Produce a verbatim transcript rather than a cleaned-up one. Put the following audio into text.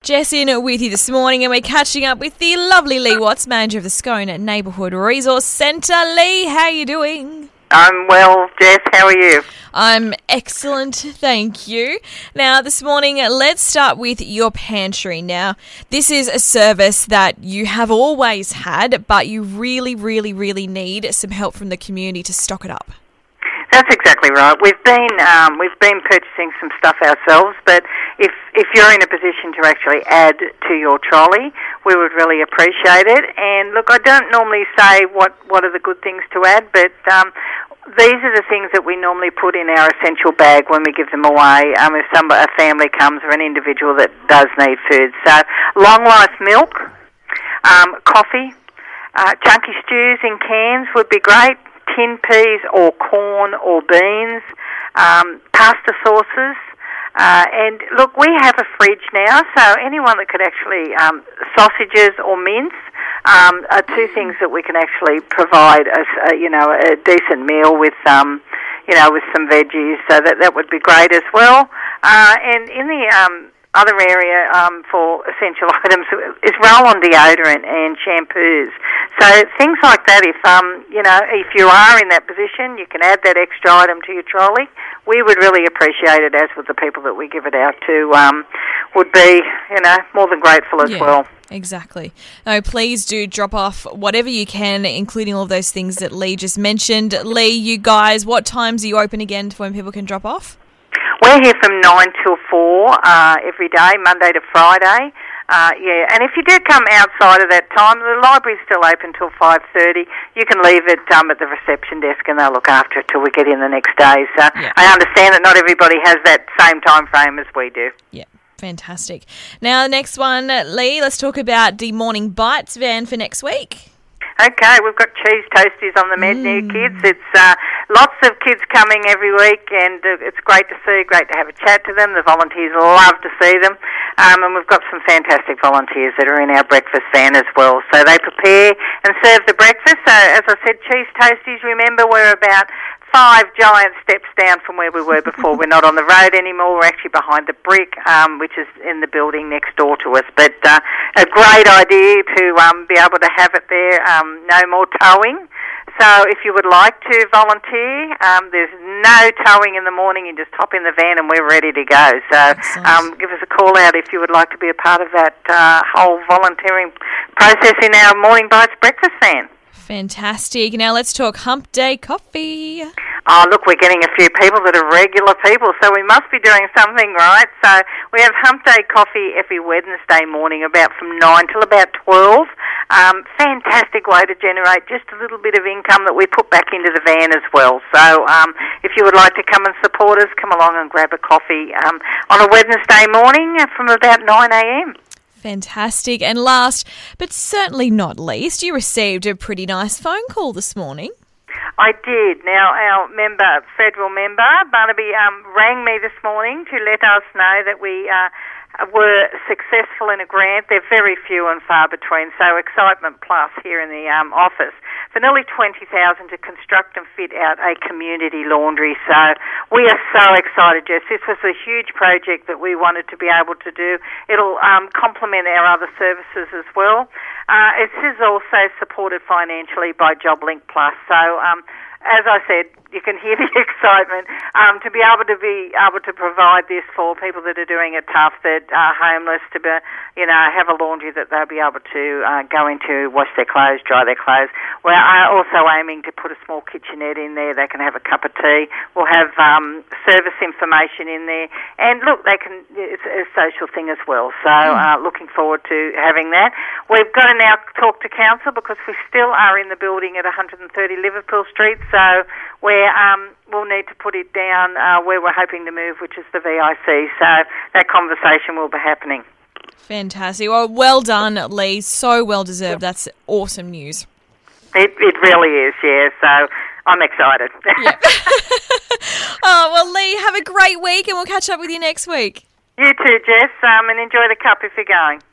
Jess in with you this morning, and we're catching up with the lovely Lee Watts, manager of the Scone Neighbourhood Resource Centre. Lee, how are you doing? I'm well, Jess. How are you? I'm excellent, thank you. Now, this morning, let's start with your pantry. Now, this is a service that you have always had, but you really, really, really need some help from the community to stock it up. That's exactly right. We've been um, we've been purchasing some stuff ourselves, but if if you're in a position to actually add to your trolley, we would really appreciate it. And look, I don't normally say what, what are the good things to add, but um, these are the things that we normally put in our essential bag when we give them away. Um, if some a family comes or an individual that does need food, so long life milk, um, coffee, uh, chunky stews in cans would be great. Tin peas or corn or beans, um, pasta sauces. Uh, and look, we have a fridge now, so anyone that could actually, um, sausages or mince um, are two things that we can actually provide a, a you know, a decent meal with, um, you know, with some veggies. So that that would be great as well. Uh, and in the um, other area um, for essential items is roll-on deodorant and shampoos. So things like that, if um, you know, if you are in that position, you can add that extra item to your trolley. We would really appreciate it, as would the people that we give it out to. Um, would be, you know, more than grateful as yeah, well. Exactly. No, please do drop off whatever you can, including all of those things that Lee just mentioned. Lee, you guys, what times are you open again for when people can drop off? We're here from nine till four uh, every day, Monday to Friday. Uh, yeah, and if you do come outside of that time, the library's still open till five thirty. You can leave it um, at the reception desk and they'll look after it till we get in the next day. So yeah. I understand that not everybody has that same time frame as we do. Yeah, fantastic. Now, the next one, Lee, let's talk about the Morning Bites van for next week. Okay, we've got cheese toasties on the menu, mm. kids. It's uh, lots of kids coming every week, and uh, it's great to see, great to have a chat to them. The volunteers love to see them, um, and we've got some fantastic volunteers that are in our breakfast van as well. So they prepare and serve the breakfast. So, as I said, cheese toasties, remember, we're about five giant steps down from where we were before. We're not on the road anymore. We're actually behind the brick, um, which is in the building next door to us. But uh, a great idea to um, be able to have it there. Um, no more towing. So if you would like to volunteer, um, there's no towing in the morning. You just hop in the van and we're ready to go. So um, give us a call out if you would like to be a part of that uh, whole volunteering process in our Morning Bites breakfast van. Fantastic. Now let's talk Hump Day Coffee. Oh, look, we're getting a few people that are regular people, so we must be doing something right. So we have Hump Day Coffee every Wednesday morning, about from nine till about twelve. Um, fantastic way to generate just a little bit of income that we put back into the van as well. So um, if you would like to come and support us, come along and grab a coffee um, on a Wednesday morning from about nine a.m. Fantastic. And last, but certainly not least, you received a pretty nice phone call this morning. I did. Now, our member, federal member, Barnaby, um, rang me this morning to let us know that we uh, were successful in a grant. They're very few and far between, so Excitement Plus here in the um, office for nearly twenty thousand dollars to construct and fit out a community laundry. So we are so excited, Jess. This was a huge project that we wanted to be able to do. It'll um, complement our other services as well. Uh, it is also supported financially by JobLink Plus. So, um, as I said, you can hear the excitement um, to be able to be able to provide this for people that are doing it tough, that are homeless, to be, you know, have a laundry that they'll be able to uh, go into, wash their clothes, dry their clothes. We're also aiming to put a small kitchenette in there. They can have a cup of tea. We'll have um, service information in there, and look, they can. It's a social thing as well. So, uh, looking forward to having that. We've got to now talk to council because we still are in the building at one hundred thirty Liverpool Street. So we're Um, we'll need to put it down uh, where we're hoping to move, which is the V I C. So that conversation will be happening. Fantastic. Well, well done, Lee. So well deserved. That's awesome news. It, it really is, yeah. So I'm excited. Yeah. Oh, well, Lee, have a great week and we'll catch up with you next week. You too, Jess, um, and enjoy the cup if you're going.